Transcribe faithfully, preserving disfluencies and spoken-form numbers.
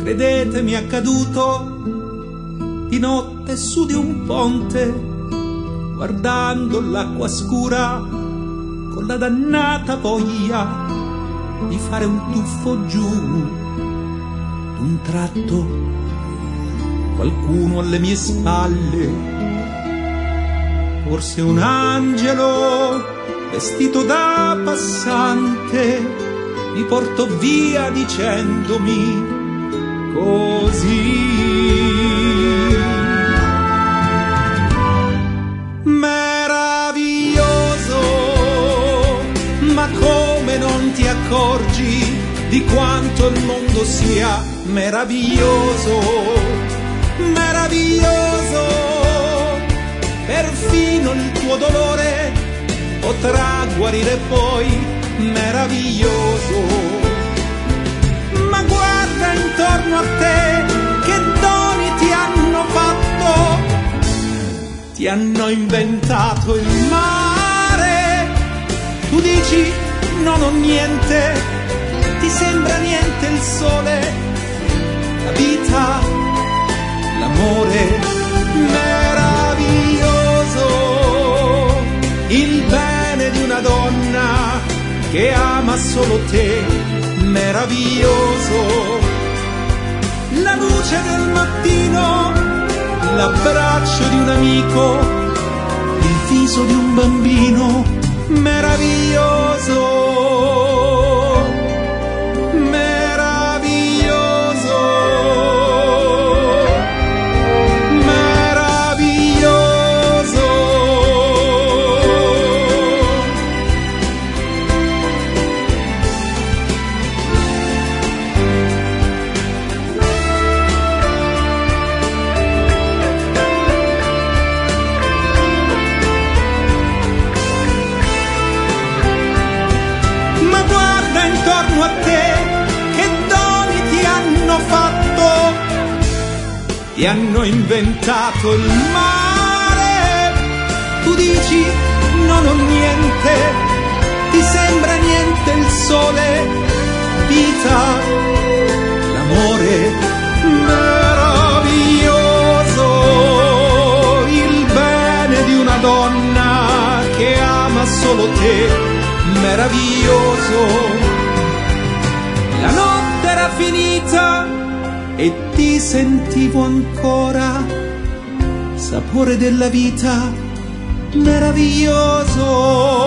credetemi è accaduto di notte su di un ponte, guardando l'acqua scura con la dannata voglia di fare un tuffo giù. D'un tratto qualcuno alle mie spalle, forse un angelo vestito da passante, mi portò via dicendomi così: meraviglioso, ma come non ti accorgi di quanto il mondo sia meraviglioso, meraviglioso, perfino il tuo dolore potrà guarire poi, meraviglioso. Ma guarda intorno a te, che doni ti hanno fatto, ti hanno inventato il mare. Tu dici non ho niente, ti sembra niente il sole, la vita, l'amore, meraviglioso, il bene di una donna che ama solo te, meraviglioso, la luce del mattino, l'abbraccio di un amico, il viso di un bambino, meraviglioso. Intorno a te, che doni ti hanno fatto, ti hanno inventato il mare. Tu dici non ho niente, ti sembra niente il sole, vita, l'amore, meraviglioso, il bene di una donna che ama solo te, meraviglioso. La notte era finita e ti sentivo ancora, sapore della vita, meraviglioso.